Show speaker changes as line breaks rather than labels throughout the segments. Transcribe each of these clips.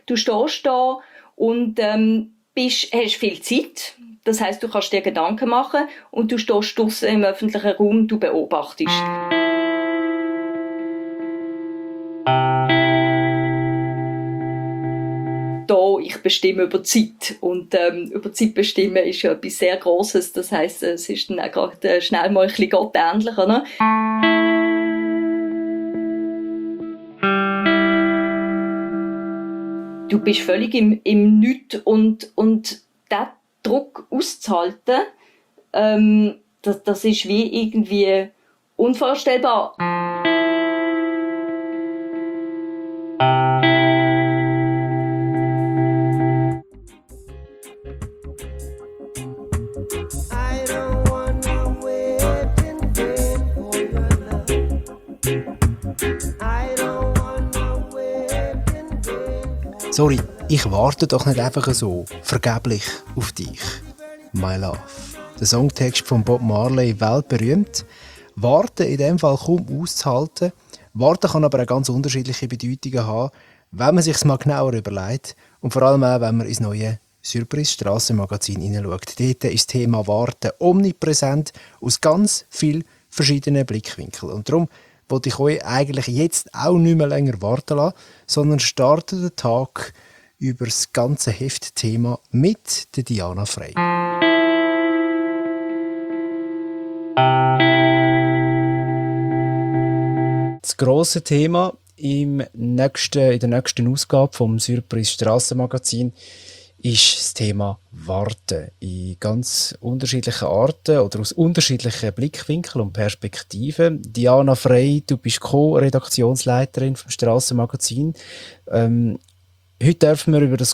du stehst da und hast viel Zeit. Das heisst, du kannst dir Gedanken machen und du stehst draussen im öffentlichen Raum, du beobachtest. Ich bestimme über Zeit. Und über Zeit bestimmen ist ja etwas sehr Grosses. Das heisst, es ist dann auch gerade schnell mal ein bisschen gottähnlich, oder? Du bist völlig im Nichts und diesen Druck auszuhalten, das ist wie irgendwie unvorstellbar.
Sorry, ich warte doch nicht einfach so vergeblich auf dich. My Love. Der Songtext von Bob Marley, weltberühmt. Warten in dem Fall kaum auszuhalten. Warten kann aber auch ganz unterschiedliche Bedeutungen haben, wenn man sich mal genauer überlegt. Und vor allem auch, wenn man ins neue Surprise Strassenmagazin hineinschaut. Dort ist das Thema Warten omnipräsent aus ganz vielen verschiedenen Blickwinkeln. Und darum wollte ich euch eigentlich jetzt auch nicht mehr länger warten lassen, sondern starte den Tag über das ganze Heftthema mit der Diana Frey. Das grosse Thema in der nächsten Ausgabe vom Surprise Strassenmagazin ist das Thema Warten in ganz unterschiedlichen Arten oder aus unterschiedlichen Blickwinkeln und Perspektiven. Diana Frey, du bist Co-Redaktionsleiterin vom Strassenmagazin. Heute dürfen wir über das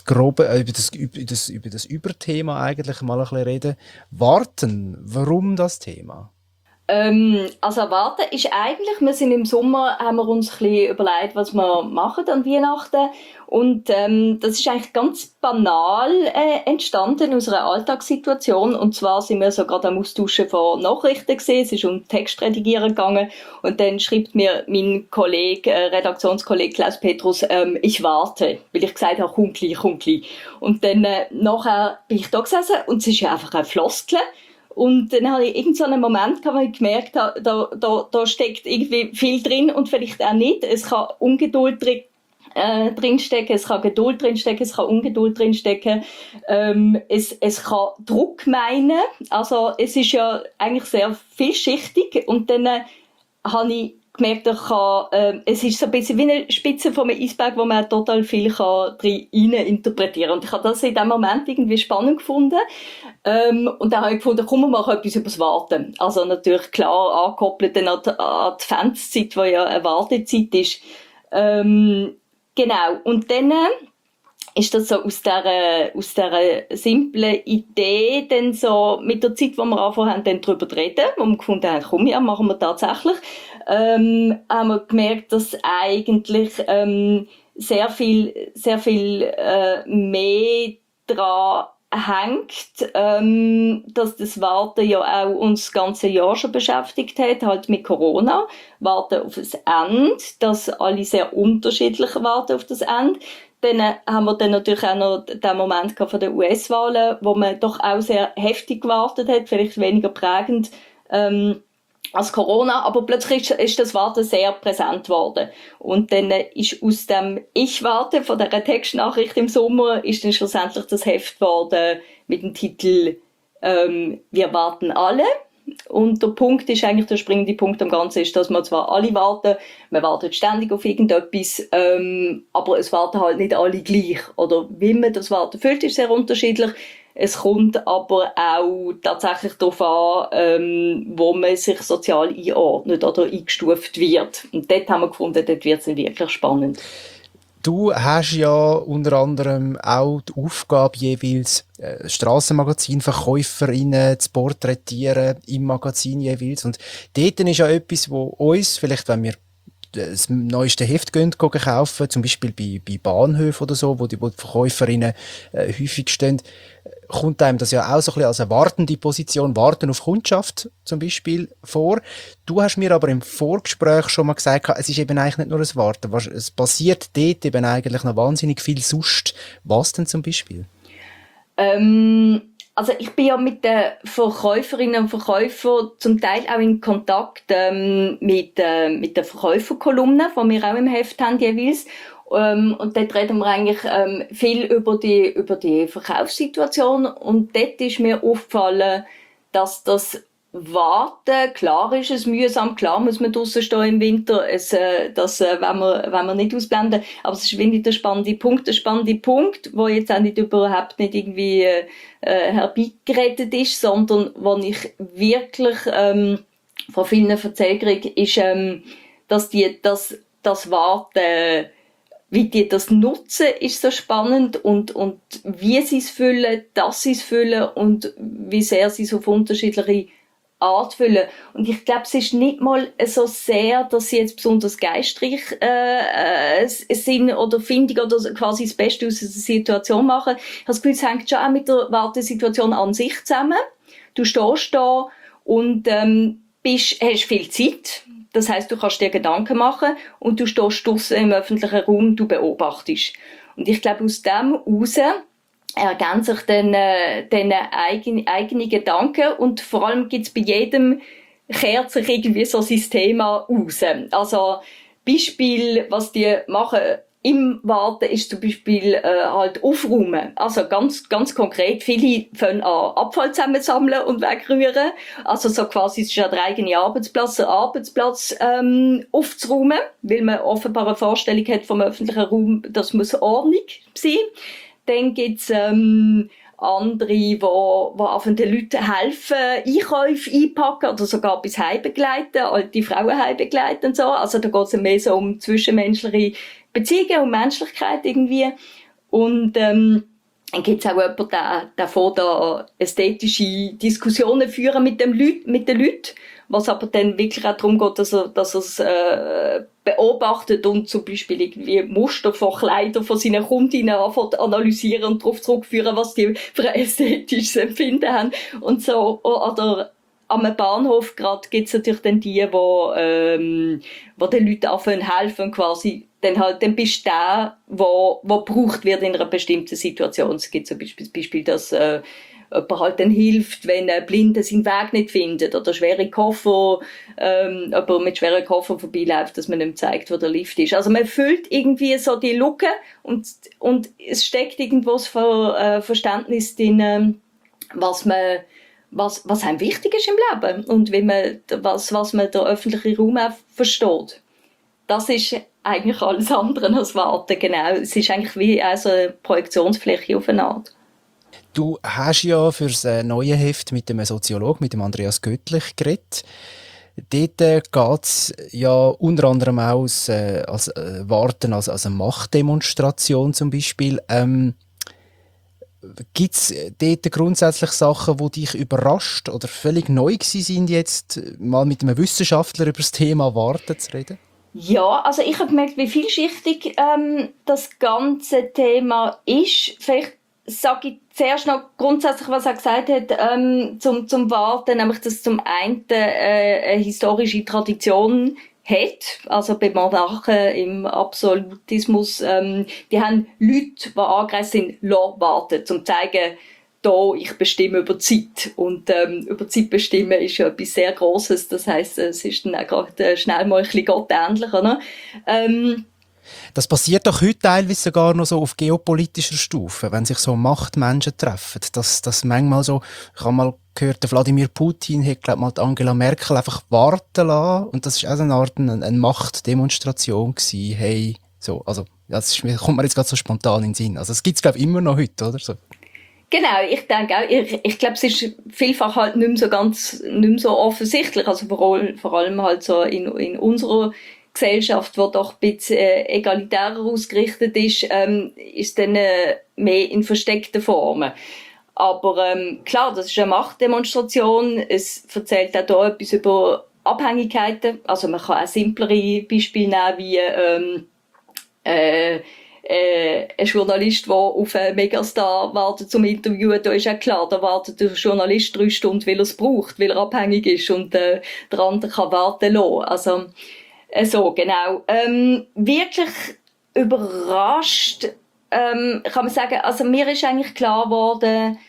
Überthema eigentlich mal ein bisschen reden. Warten, warum das Thema?
Also Warten ist eigentlich, wir sind im Sommer, haben wir uns ein bisschen überlegt, was wir machen an Weihnachten. Und das ist eigentlich ganz banal entstanden aus einer Alltagssituation. Und zwar sind wir so gerade am Austauschen von Nachrichten gewesen. Es ist um Textredigieren gegangen. Und dann schreibt mir mein Kollege, Redaktionskollege Klaus Petrus, ich warte. Weil ich gesagt habe, komm gleich. Und dann nachher bin ich da gesessen und es ist ja einfach eine Floskel. Und dann habe ich irgendeinen Moment gehabt, wo ich gemerkt habe, da steckt irgendwie viel drin und vielleicht auch nicht. Es kann Ungeduld drinstecken, es kann Geduld drinstecken, es kann Ungeduld drinstecken. Es kann Druck meinen. Also es ist ja eigentlich sehr vielschichtig. Und dann habe ich gemerkt, es ist so ein bisschen wie eine Spitze von einem Eisberg, wo man total viel rein interpretieren kann. Und ich habe das in diesem Moment irgendwie spannend gefunden. Und dann habe ich gefunden, komm, wir machen etwas über das Warten. Also natürlich klar angekoppelt an die Adventszeit, die ja eine Wartezeit ist. Genau. Und dann ist das so aus dieser simplen Idee dann so mit der Zeit, wo wir angefangen haben, dann darüber zu reden, wo wir gefunden haben, komm, ja, machen wir tatsächlich, haben wir gemerkt, dass eigentlich sehr viel mehr daran hängt, dass das Warten ja auch uns das ganze Jahr schon beschäftigt hat, halt mit Corona. Warten auf das Ende, dass alle sehr unterschiedlich warten auf das Ende. Dann haben wir dann natürlich auch noch den Moment gehabt von den US-Wahlen, wo man doch auch sehr heftig gewartet hat, vielleicht weniger prägend als Corona, aber plötzlich ist das Warten sehr präsent geworden. Und dann ist aus dem Ich-Warten von dieser Textnachricht im Sommer ist dann schlussendlich das Heft geworden mit dem Titel Wir warten alle. Und der Punkt ist eigentlich, der springende Punkt am Ganzen ist, dass wir zwar alle warten, man wartet ständig auf irgendetwas, aber es warten halt nicht alle gleich. Oder wie man das Warten fühlt, ist sehr unterschiedlich. Es kommt aber auch tatsächlich darauf an, wo man sich sozial einordnet oder eingestuft wird. Und dort haben wir gefunden, dort wird es wirklich spannend.
Du hast ja unter anderem auch die Aufgabe, jeweils Strassenmagazin-Verkäuferinnen zu porträtieren im Magazin jeweils. Und dort ist ja etwas, wo uns, vielleicht wenn wir das neueste Heft kaufen, zum Beispiel bei Bahnhöfen oder so, wo die Verkäuferinnen häufig stehen, kommt einem das ja auch so ein bisschen als eine wartende Position, Warten auf Kundschaft zum Beispiel vor. Du hast mir aber im Vorgespräch schon mal gesagt, es ist eben eigentlich nicht nur ein Warten. Es passiert dort eben eigentlich noch wahnsinnig viel sonst. Was denn zum Beispiel?
Also ich bin ja mit den Verkäuferinnen und Verkäufern zum Teil auch in Kontakt mit der Verkäuferkolumne, die wir auch im Heft haben jeweils. Und dort reden wir eigentlich viel über die Verkaufssituation. Und dort ist mir aufgefallen, dass das Warten, klar ist es mühsam, klar muss man draussen stehen im Winter, wenn wir nicht ausblenden, aber es ist wirklich der spannende Punkt, wo jetzt auch nicht überhaupt nicht irgendwie herbeigeredet ist, sondern wo ich wirklich von vielen erzählt kriege, ist, dass das Warten, wie die das nutzen, ist so spannend und wie sie es füllen, dass sie es füllen und wie sehr sie es auf unterschiedliche Art füllen. Und ich glaube, es ist nicht mal so sehr, dass sie jetzt besonders geistreich sind oder findig oder quasi das Beste aus der Situation machen. Ich habe das Gefühl, es hängt schon auch mit der Wartesituation an sich zusammen. Du stehst da und hast viel Zeit. Das heisst, du kannst dir Gedanken machen und du stehst draussen im öffentlichen Raum, du beobachtest. Und ich glaube, aus dem heraus ergänzen sich dann eigene Gedanken und vor allem gibt's bei jedem kehrt sich irgendwie so sein Thema raus. Also Beispiel, was die machen im Warten, ist zum Beispiel halt aufräumen. Also ganz konkret, viele fangen an Abfall zusammensammeln und wegrühren. Also so quasi, es ist ja der eigene Arbeitsplatz, aufzuräumen, weil man offenbar eine Vorstellung hat vom öffentlichen Raum, das muss Ordnung sein. Dann gibt's andere, die anfangen den Leuten helfen, Einkäufe einpacken oder sogar bis heim begleiten, alte Frauen heim begleiten und so. Also da geht's mehr so um zwischenmenschliche Beziehungen, um Menschlichkeit irgendwie. Und dann gibt's auch jemanden, der vor da ästhetische Diskussionen führen mit den Leuten, was aber dann wirklich auch darum geht, dass er es beobachtet und zum Beispiel irgendwie Muster von Kleidern von seinen Kundinnen anfängt analysieren und darauf zurückführen, was die für ein ästhetisches Empfinden haben. Und so, oder am Bahnhof gerade gibt's natürlich dann die, wo den Leuten anfangen helfen, quasi dann bist du der, wo gebraucht wird in einer bestimmten Situation. Es gibt zum Beispiel, dass jemand halt dann hilft, wenn ein Blinder seinen Weg nicht findet oder schwere Koffer, jemand mit schweren Koffer vorbeiläuft, dass man ihm zeigt, wo der Lift ist. Also man füllt irgendwie so die Lücke und es steckt irgendwo das Verständnis drin, was einem wichtig ist im Leben und wie man, was man der öffentliche Raum auch versteht. Das ist eigentlich alles andere als Warten, genau. Es ist eigentlich wie so eine Projektionsfläche auf eine Art.
Du hast ja für das neue Heft mit dem Soziologen, mit dem Andreas Göttlich, geredet. Dort geht es ja unter anderem auch als Warten, als eine Machtdemonstration zum Beispiel. Gibt es dort grundsätzlich Sachen, die dich überrascht oder völlig neu gewesen sind, jetzt mal mit einem Wissenschaftler über das Thema Warten zu reden?
Ja, also ich habe gemerkt, wie vielschichtig das ganze Thema ist. Vielleicht sage ich zuerst noch grundsätzlich, was er gesagt hat, zum Warten, nämlich, dass zum einen eine historische Tradition hat, also bei Monarchen im Absolutismus, die haben Leute, die angereist sind, warten, um zu zeigen, da, ich bestimme über die Zeit. Und über Zeit bestimmen ist ja etwas sehr Grosses. Das heisst, es ist dann auch gerade schnell mal ein bisschen gottähnlich, oder?
Das passiert doch heute teilweise sogar noch so auf geopolitischer Stufe, wenn sich so Machtmenschen treffen. Das manchmal so, ich habe mal gehört, der Wladimir Putin hat, glaube mal, Angela Merkel einfach warten lassen. Und das ist auch eine Art eine Machtdemonstration gewesen. Hey, so, also, das kommt mir jetzt gerade so spontan in den Sinn. Also, das gibt's, glaube ich, immer noch heute, oder so?
Genau, ich denke auch, ich glaube, es ist vielfach halt nicht mehr so offensichtlich. Also vor allem halt so in unserer Gesellschaft, die doch ein bisschen egalitärer ausgerichtet ist dann mehr in versteckten Formen. Aber klar, das ist eine Machtdemonstration. Es erzählt auch hier etwas über Abhängigkeiten. Also man kann auch simplere Beispiele nehmen, wie ein Journalist, der auf einen Megastar wartet zum Interviewen, da ist ja klar, da wartet der Journalist 3 Stunden, weil er es braucht, weil er abhängig ist und der andere kann warten lassen. Also so, genau. Wirklich überrascht kann man sagen, also mir ist eigentlich klar geworden,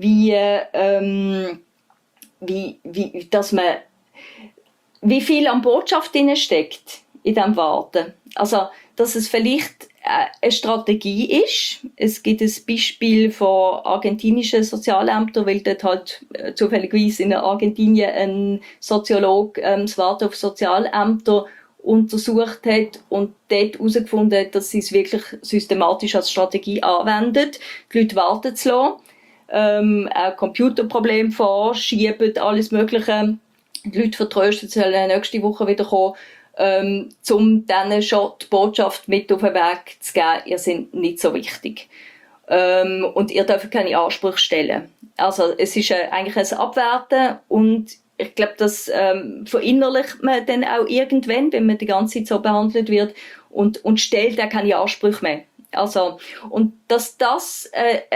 dass man, wie viel an Botschaft drin steckt in diesem Warten. Also, dass es vielleicht eine Strategie ist. Es gibt ein Beispiel von argentinischen Sozialämtern, weil dort halt zufälligerweise in Argentinien ein Soziologe das Warten auf Sozialämter untersucht hat und dort herausgefunden hat, dass sie es wirklich systematisch als Strategie anwenden, die Leute warten zu lassen, auch Computerprobleme vorschieben, alles Mögliche. Die Leute vertrösten, sie sollen nächste Woche wieder kommen, um denen schon die Botschaft mit auf den Weg zu geben, ihr seid nicht so wichtig. Und ihr dürft keine Ansprüche stellen. Also es ist eigentlich ein Abwerten und ich glaube, das verinnerlicht man dann auch irgendwann, wenn man die ganze Zeit so behandelt wird und stellt auch keine Ansprüche mehr. Also, und dass das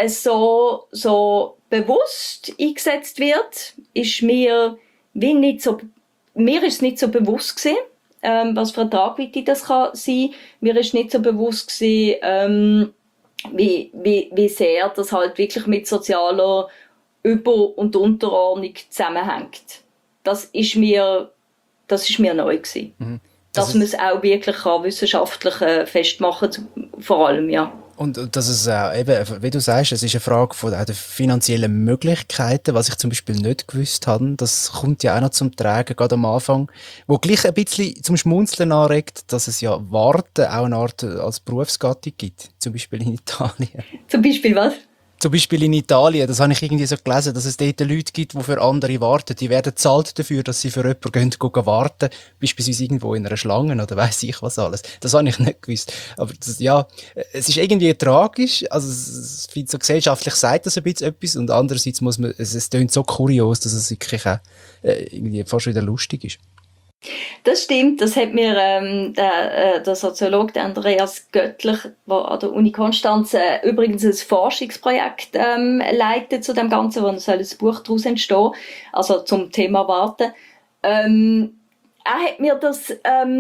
so bewusst eingesetzt wird, ist mir ist es nicht so bewusst gewesen, was für eine Tragweite das kann sein. Mir ist nicht so bewusst gewesen, wie sehr das halt wirklich mit sozialer Über- und Unterordnung zusammenhängt. Das ist mir neu gewesen.
Mhm.
Dass man es auch wirklich wissenschaftlich festmachen kann, vor allem, ja.
Und dass es eben, wie du sagst, es ist eine Frage von auch der finanziellen Möglichkeiten, was ich zum Beispiel nicht gewusst habe. Das kommt ja auch noch zum Tragen, gerade am Anfang, wo gleich ein bisschen zum Schmunzeln anregt, dass es ja Warten auch eine Art als Berufsgattung gibt, zum Beispiel in Italien.
Zum Beispiel was?
Zum Beispiel in Italien, das habe ich irgendwie so gelesen, dass es dort Leute gibt, die für andere warten. Die werden bezahlt dafür, dass sie für jemanden gehen warten, beispielsweise irgendwo in einer Schlange oder weiss ich was alles. Das habe ich nicht gewusst. Aber das, ja, es ist irgendwie tragisch, also es finde so gesellschaftlich sagt das ein bisschen etwas und andererseits muss man, es tönt so kurios, dass es wirklich auch irgendwie fast wieder lustig ist.
Das stimmt, das hat mir der Soziologe der Andreas Göttlich, der an der Uni Konstanz übrigens ein Forschungsprojekt leitet zu dem Ganzen, wo soll ein Buch daraus entstehen, also zum Thema Warten. Er hat mir das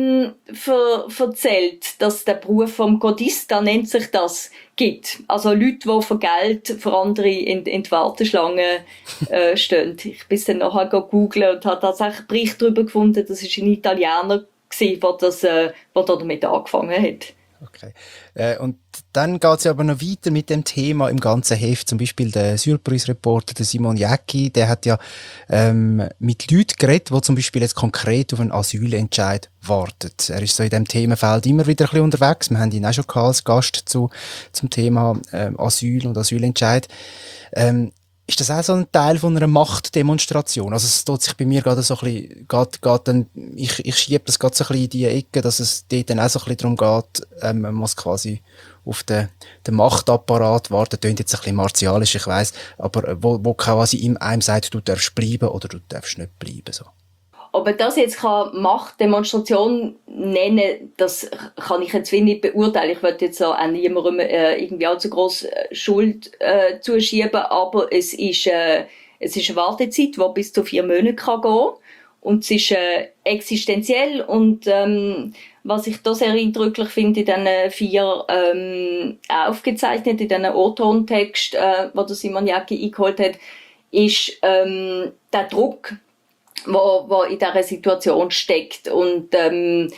erzählt, dass der Beruf vom Codista, nennt sich das, gibt. Also Leute, die für Geld für andere in die Warteschlange stehen. Ich bin dann nachher googeln und habe tatsächlich einen Bericht darüber gefunden, das war ein Italiener, der damit angefangen hat.
Okay. Und dann geht's ja aber noch weiter mit dem Thema im ganzen Heft. Zum Beispiel der Surprise-Reporter, der Simon Jäcki, der hat ja mit Leuten geredet, die zum Beispiel jetzt konkret auf einen Asylentscheid warten. Er ist so in diesem Themenfeld immer wieder ein bisschen unterwegs. Wir haben ihn auch schon gehabt als Gast zum Thema Asyl und Asylentscheid. Ist das auch so ein Teil von einer Machtdemonstration? Also es tut sich bei mir gerade so ein bisschen, ich schiebe das gerade so ein bisschen in die Ecke, dass es dort dann auch so ein bisschen darum geht, man muss quasi auf den Machtapparat warten. Klingt jetzt ein bisschen martialisch, ich weiss, aber wo quasi einem sagt, du darfst bleiben oder du darfst nicht bleiben, so.
Ob man das jetzt Machtdemonstration nennen, das kann ich jetzt nicht beurteilen. Ich möchte jetzt auch niemandem irgendwie allzu gross Schuld zuschieben, aber es ist eine Wartezeit, die bis zu 4 Monate gehen kann. Und es ist existenziell und was ich da sehr eindrücklich finde in diesen 4 aufgezeichnet, in diesen O-Ton-Text, wo der Simon Jäcki eingeholt hat, ist der Druck, wo in dieser Situation steckt. Und der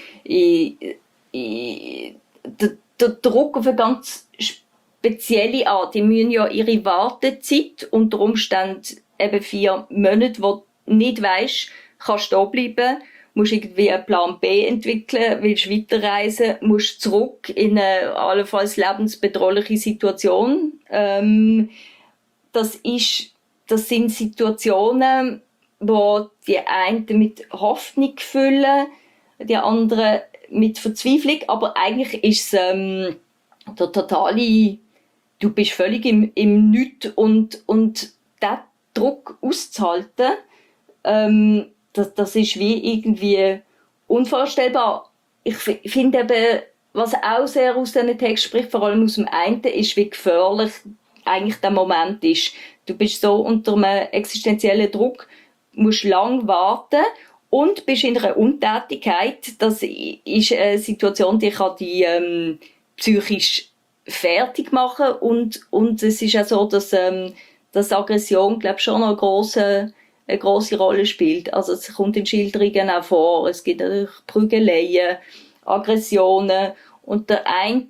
Druck auf eine ganz spezielle Art. Die müssen ja ihre Wartezeit unter Umständen eben 4 Monate, wo du nicht weisst, kannst du da bleiben, musst irgendwie einen Plan B entwickeln, willst weiterreisen, musst zurück in eine allenfalls lebensbedrohliche Situation. Das sind Situationen, wo die einen mit Hoffnung füllen, die anderen mit Verzweiflung, aber eigentlich ist es der totale, du bist völlig im Nichts und diesen Druck auszuhalten, das ist wie irgendwie unvorstellbar. Ich finde eben, was auch sehr aus diesen Text spricht, vor allem aus dem einen, ist, wie gefährlich eigentlich der Moment ist. Du bist so unter einem existenziellen Druck, musst lang warten und bist in einer Untätigkeit. Das ist eine Situation, die kann dich psychisch fertig machen und es ist auch so, dass Aggression, glaube ich, schon eine grosse Rolle spielt. Also es kommt in Schilderungen auch vor. Es gibt natürlich Prügeleien, Aggressionen und der eine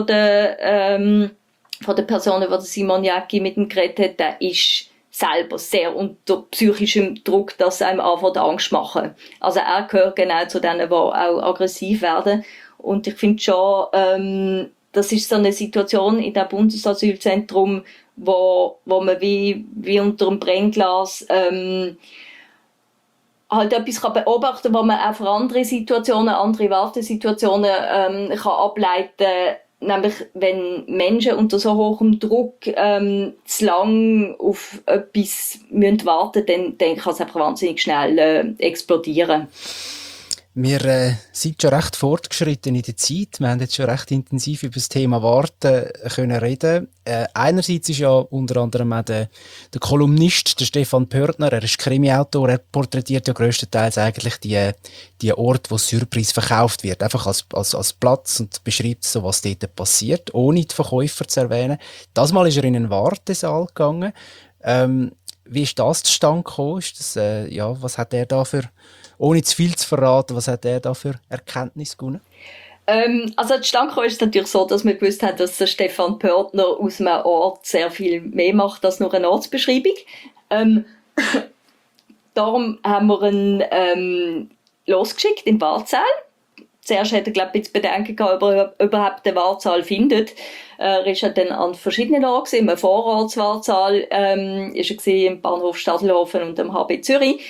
von den Personen, die Simon Jäcki mit ihm geredet hat, der ist selber sehr unter psychischem Druck, dass einem anfängt Angst machen. Also er gehört genau zu denen, die auch aggressiv werden. Und ich finde schon, das ist so eine Situation in dem Bundesasylzentrum, wo man wie unter einem Brennglas halt etwas beobachten kann, wo man auch für andere Situationen, andere Wartesituationen kann ableiten. Nämlich, wenn Menschen unter so hohem Druck zu lang auf etwas warten müssen, dann kann es einfach wahnsinnig schnell explodieren.
Wir sind schon recht fortgeschritten in der Zeit. Wir haben jetzt schon recht intensiv über das Thema Warten können reden. Einerseits ist ja unter anderem auch der Kolumnist, der Stefan Pörtner, er ist Krimiautor, er porträtiert ja grösstenteils eigentlich die Orte, wo Surprise verkauft wird. Einfach als Platz und beschreibt so, was dort passiert, ohne die Verkäufer zu erwähnen. Das Mal ist er in einen Wartesaal gegangen. Wie ist das zustande gekommen? Was hat er da für, ohne zu viel zu verraten, was hat er da für Erkenntnis gewonnen?
Also zustande gekommen ist es natürlich so, dass wir gewusst haben, dass der Stefan Pörtner aus einem Ort sehr viel mehr macht als nur eine Ortsbeschreibung. Darum haben wir ihn losgeschickt in den Wartsaal. Zuerst hat er, glaube ich, Bedenken gehabt, ob er überhaupt den Wartsaal findet. Er ist dann an verschiedenen Orten, im Vorortswartsaal, ist er im Bahnhof Stadelhofen und am HB Zürich.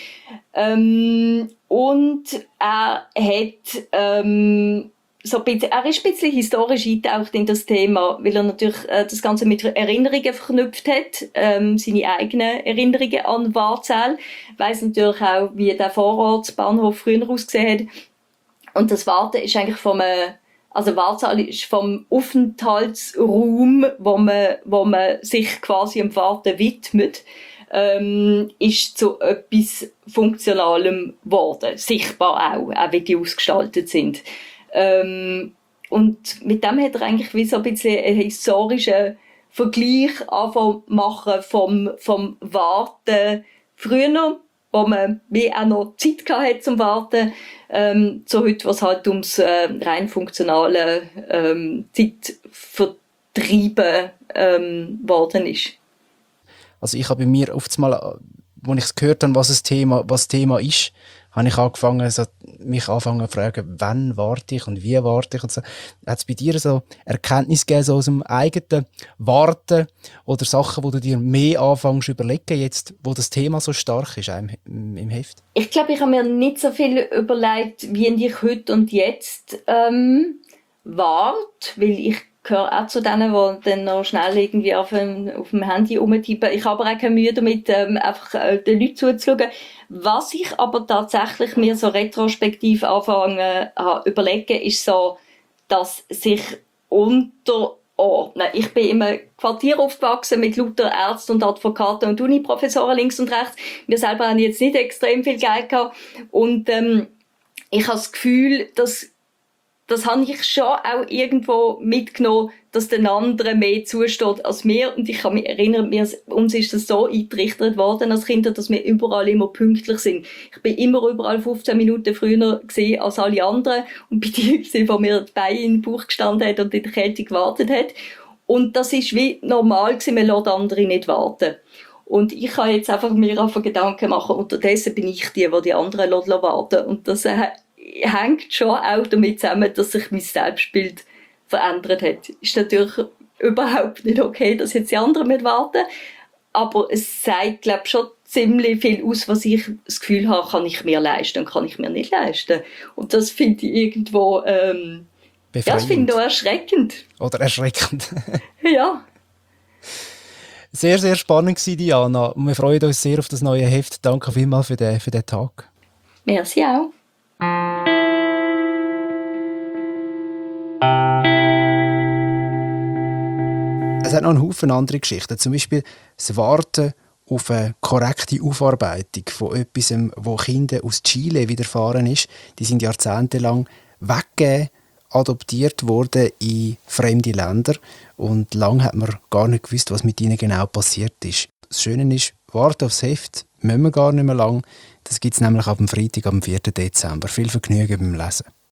Und er hat, er ist ein bisschen historisch eingetaucht in das Thema, weil er natürlich das Ganze mit Erinnerungen verknüpft hat, seine eigenen Erinnerungen an Wartsaal. Weiss natürlich auch, wie der Vorortsbahnhof früher ausgesehen hat. Und das Warten ist eigentlich Wartsaal ist vom Aufenthaltsraum, wo man sich quasi am Warten widmet, ist zu etwas Funktionalem geworden. Sichtbar auch wie die ausgestaltet sind. Und mit dem hat er eigentlich wie so ein bisschen einen historischen Vergleich angefangen machen vom Warten früher, wo man wie auch noch Zeit hatte zum Warten, zu heute, was halt ums rein funktionale Zeitvertreiben worden ist.
Also ich habe bei mir oft mal, als ich es gehört habe, was das Thema ist, habe ich angefangen, mich zu fragen, wann warte ich und wie warte ich und so. Hat es bei dir so Erkenntnis gegeben, so aus dem eigenen Warten oder Sachen, wo du dir mehr anfängst zu überlegen, jetzt, wo das Thema so stark ist im Heft?
Ich glaube, ich habe mir nicht so viel überlegt, wie ich heute und jetzt warte, weil ich gehöre auch zu denen, die dann noch schnell irgendwie auf dem Handy rumtippen. Ich habe aber auch keine Mühe damit, einfach den Leuten zuzuschauen. Was ich aber tatsächlich mir so retrospektiv anfangen überlegen, ist so, dass sich ich bin in einem Quartier aufgewachsen mit lauter Ärzten und Advokaten und Uni-Professoren links und rechts. Wir selber haben jetzt nicht extrem viel Geld gehabt. Und ich habe das Gefühl, das habe ich schon auch irgendwo mitgenommen, dass den anderen mehr zusteht als mir. Und ich kann mich erinnern, uns ist das so eingerichtet worden als Kinder, dass wir überall immer pünktlich sind. Ich bin immer überall 15 Minuten früher gesehen als alle anderen und bin die gewesen, wo mir die Beine in den Bauch gestanden hat und in der Kälte gewartet hat. Und das ist wie normal gewesen, man lässt andere nicht warten. Und ich kann jetzt einfach mir Gedanken machen, unterdessen bin ich die anderen warten. Und das hängt schon auch damit zusammen, dass sich mein Selbstbild verändert hat. Ist natürlich überhaupt nicht okay, dass jetzt die anderen mit warten, aber es sagt, glaube ich, schon ziemlich viel aus, was ich das Gefühl habe, kann ich mir leisten und kann ich mir nicht leisten. Und das finde ich irgendwo, das finde ich auch erschreckend.
Oder erschreckend.
Ja.
Sehr, sehr spannend war, Diana. Wir freuen uns sehr auf das neue Heft. Danke vielmals für den Tag.
Merci auch.
Es hat noch einen Haufen andere Geschichten. Zum Beispiel das Warten auf eine korrekte Aufarbeitung von etwas, wo Kindern aus Chile widerfahren ist. Die sind jahrzehntelang weggegeben, adoptiert worden in fremde Länder. Und lange hat man gar nicht gewusst, was mit ihnen genau passiert ist. Das Schöne ist, warten aufs Heft müssen wir gar nicht mehr lang. Das gibt es nämlich ab dem Freitag, am 4. Dezember. Viel Vergnügen beim Lesen.